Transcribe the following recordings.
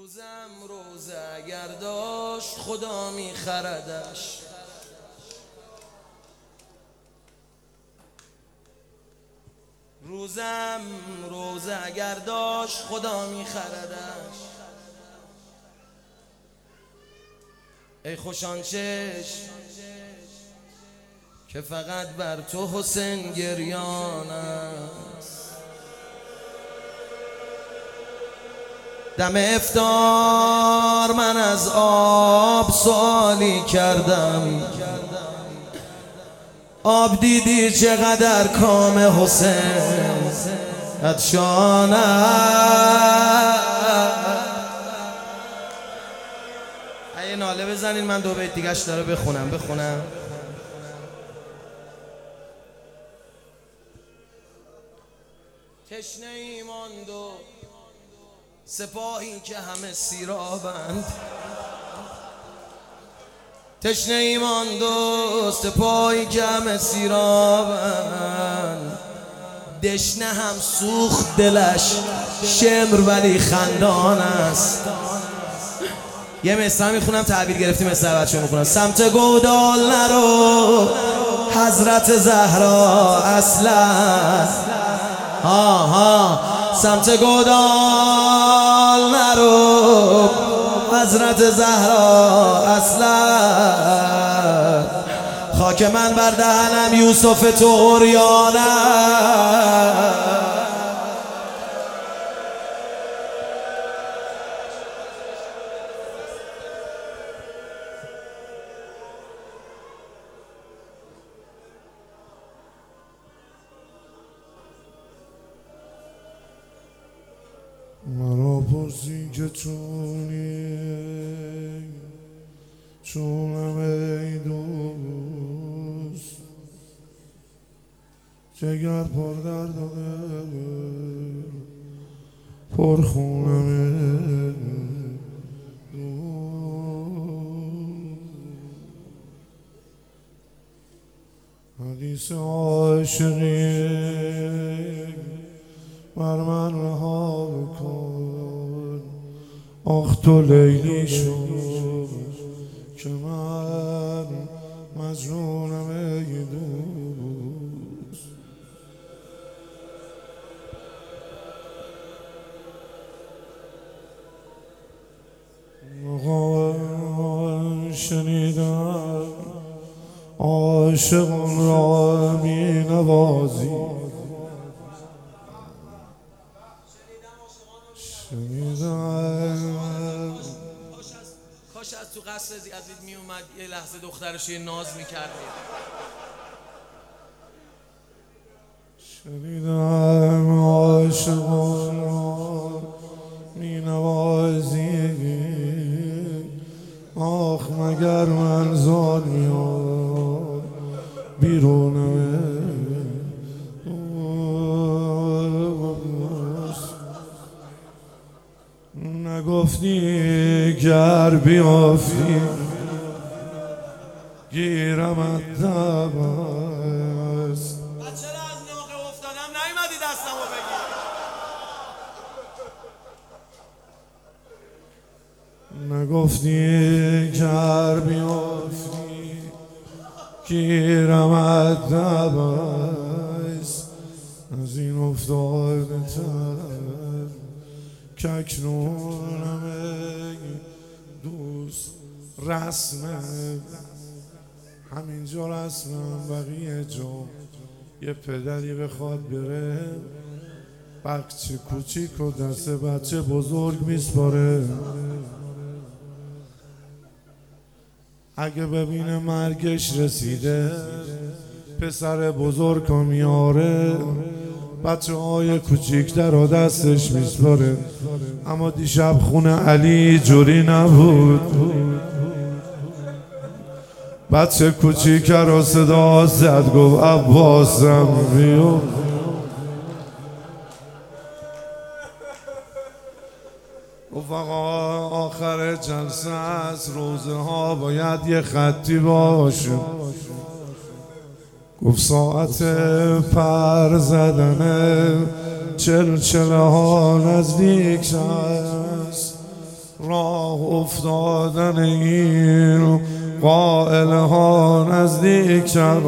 روزم روزه اگر داشت خدا میخردش. روزم روزه اگر داشت خدا میخردش. ای خوشان چشم که فقط بر تو حسین گریان است. دم افطار من از آب سوالی کردم، آب دیدی چقدر کام حسین عطشان است. اگه ناله بزنین من دو بیت دیگه‌اش داره بخونم. تشنه ای ماند و سپاهی که همه سیرابند. تشنه ای ماند و سپاهی که همه سیرابند. دشنه هم سوخت دلش شمر ولی خندان است. یه مصرع میخونم تعبیر گرفتیم، مصرع بچه میخونم. سمت گودال نرو حضرت زهرا اصلا، سمت گودال نرو حضرت زهرا اصلا. خاک من بر دهنم یوسف تو عریانم. مرا پرسی که چونم ای دوست، جگر پر درد و پر خونم ای دوست. حدیث عاشقی بر من رها بکن، آخ تو لیلی شد که من مجنونم ای دوست. آقا شنیدم عاشقان را می نوازی، کاش از تو قصر زیادید می اومد یه لحظه دخترش یه ناز میکرد. شنیدم عاشقان را می نوازی، آخ مگر من زاد میاد بیرونم. نگفتی گر بیافتی گیرمت دم است. چرا از ناقه افتادم نیومدی دستمو بگیر؟ نگفتی گر بیافتی گیرمت دم است. از این افتاده تر که اکنونم ای دوست رسمه، همینجا رسمم بقیه جا. یه پدری بخواد بره بچه کوچیک و دست بچه بزرگ میسپاره. اگه ببینه مرگش رسیده پسر بزرگ رو میاره، بچه های کوچیک در و دستش میسپاره. اما دیشب خونه علی جوری نبود، بچه کوچیک رو صدا زد گفت عباسم بیو. گفت آقا آخر جلسه از روزه ها باید یه خطی باشه. گفت ساعت پر زدنه چلچله ها نزدیک است، افتادن این قائل ها نزدیک شود.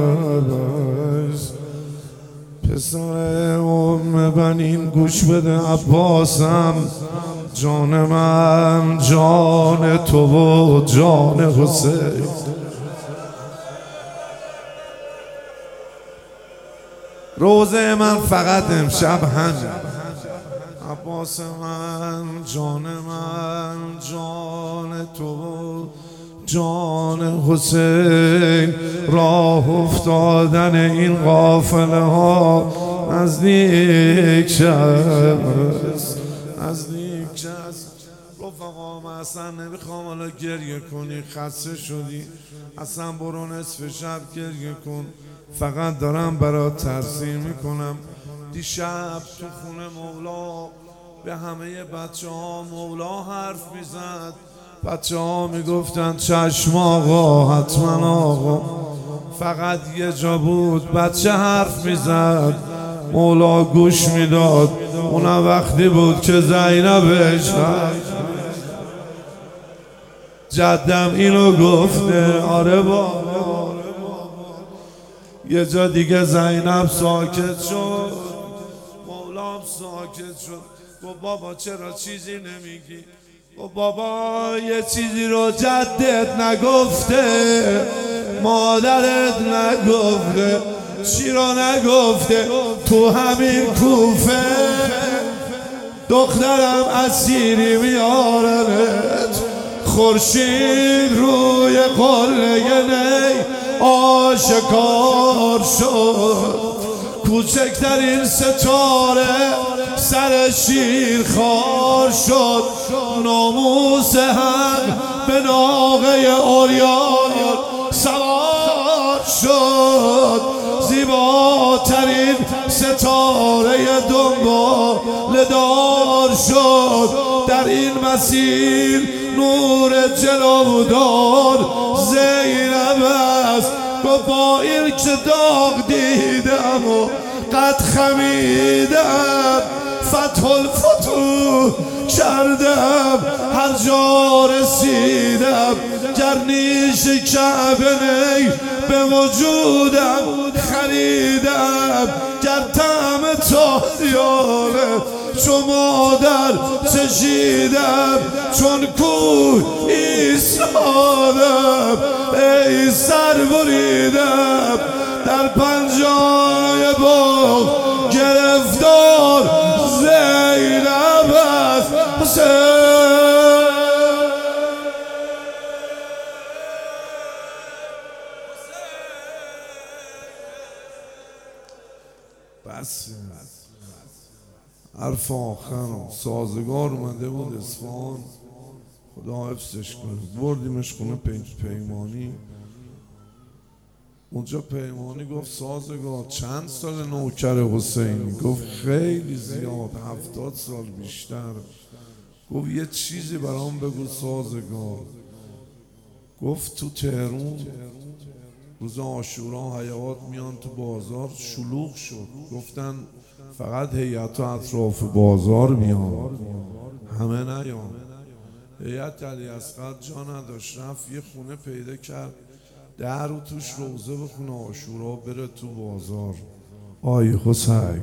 پسر بنین گوش بده عباسم، جان من جان تو و جان حسین. روزه من فقط امشب همین. عباس من جان من جان تو جان حسین، راه افتادن این قافله ها نزدیک شست، نزدیک شست. رفقا من اصلا نمیخوام حالا گریه کنی، خسته شدی، اصلا برو نصف شب گریه کن. فقط دارم برات ترسیم میکنم. دیشب تو خونه مولا به همه بچه ها مولا حرف میزد. بچه ها میگفتن چشم آقا، حتما آقا. فقط یه جا بود بچه حرف میزد، مولا گوش میداد. اونم وقتی بود که زینبش جدم اینو گفته. آره بابا. یه جا دیگه زینب ساکت شد، مولام ساکت شد. گفت بابا چرا چیزی نمیگی؟ گفت بابا یه چیزی رو جدت نگفته، مادرت نگفته. چی رو نگفته؟ تو همین کوفه دخترم اسیری میارنت. خورشید روی قله نی آشکار شد، کوچکترین ستاره سر شیر خار شد. ناموس حق به ناقه اوریان سوار شد. زیباترین ستاره دنبال دار شد. در این مسیر نور جلودار زینب است. گفت با این که داغ دیدم و قد خمیدم، فتح الفتوح کردم، هر جا رسیدم. گر نیش کعبه نی به وجودم خریدم. گر طعم تاریاره چو مادر چشیدم، چون کوه ایستادم ای سر بریدم. در پنجای باغ گرفتار زینب است. حسین بس حرف آخر سازگار اومده بود اصفهان، خدا حفظش کنه. بردیمش خونه پیمانی. اونجا پیمانی گفت سازگار چند سال نوکر حسینی؟ گفت خیلی زیاد، 70 سال بیشتر. گفت یه چیزی برام بگو سازگار. گفت تو تهرون روز عاشورا هیئات میان تو بازار، شلوغ شد. گفتن فقط هیئت اطراف بازار میان، همه نیان. هیئت علیاصغر جا نداشت، رفت یه خونه پیدا کرد، در رو توش روزه بخونه عاشورا، بره تو بازار. آی حسین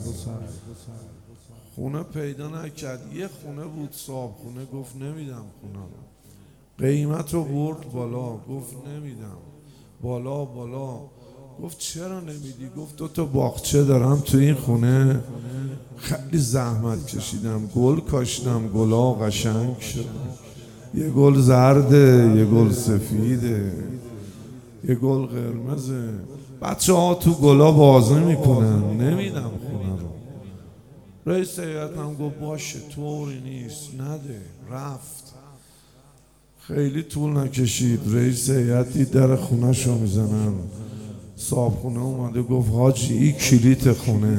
خونه پیدا نکرد. یه خونه بود صاحب خونه گفت نمیدم خونه رو. قیمت رو برد بالا، گفت نمیدم. بالا گفت چرا نمیدی؟ گفت 2 تا باغچه دارم تو این خونه، خیلی زحمت کشیدم، گل کاشتم، گلا قشنگ شد. یه گل زرده، یه گل سفیده، یه گل قرمزه. بچه ها تو گلا بازی میکنن، نمیدم خونه رو. رئیس هیئت هم گفت باشه طوری نیست، نده. رفت. خیلی طول نکشید رئیس هیئت در خونه شو میزنن. صاحب خونه اومده گفت حاجی این کلیت خونه.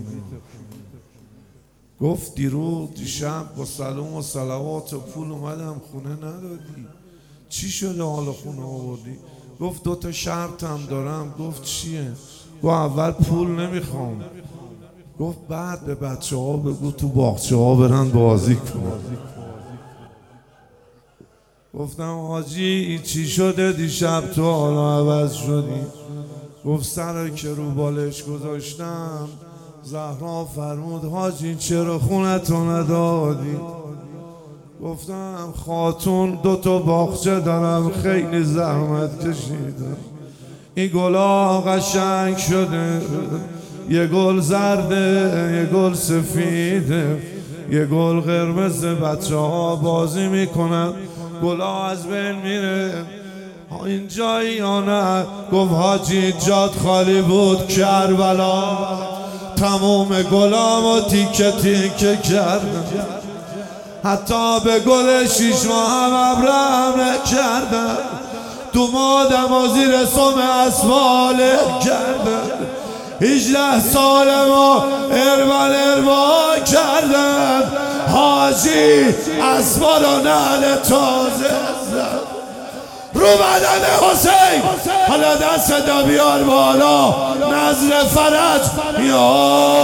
گفت دیشب با سلام و صلوات و پول اومدم خونه ندادی، چی شده حالا خونه آوردی؟ گفت 2 تا شرط هم دارم. گفت چیه؟ گفت اول پول نمیخوام. گفت بعد به بچه ها بگو تو باغچه ها برن بازی کنن. گفتم حاجی چی شده دیشب تو حالا عوض شدی؟ گفت سر که رو بالش گذاشتم زهرا فرمود حاجی چرا خونتو ندادی؟ گفتم خاتون 2 باغچه دارم خیلی زحمت کشیدم، این گلا قشنگ شده، یه گل زرده یه گل سفیده یه گل قرمز، بچه ها بازی میکنن گلا از بین میره، این جایی یا نه؟ گفت حاجی جاد خالی بود کربلا، تموم گلامو تیکه تیکه کردم، حتی به گل 6 ماه هم ابرم نکردم، دومادم و زیر سم اسفالت کردم، 18 سال ما اربان کردم، حاجی اسفال و نعل تازه رو بدن حسین، حالا دست دا بیار بالا، نظر فرج یا